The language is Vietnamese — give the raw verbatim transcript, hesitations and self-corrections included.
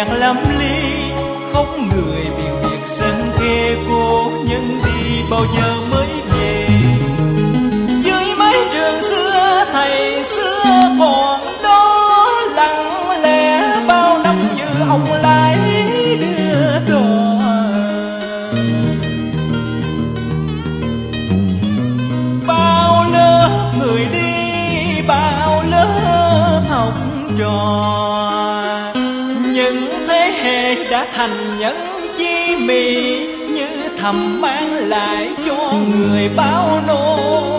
nhạc lâm ly, khóc người biển biệt sân kề cô nhân đi bao giờ mới về. Dưới mái trường xưa thầy xưa còn đó, lặng lẽ bao năm như ông lái đưa đò. Bao lớp người đi, bao lớp học trò, những thế hệ đã thành nhân chi mì, như thầm mang lại cho người bao nô.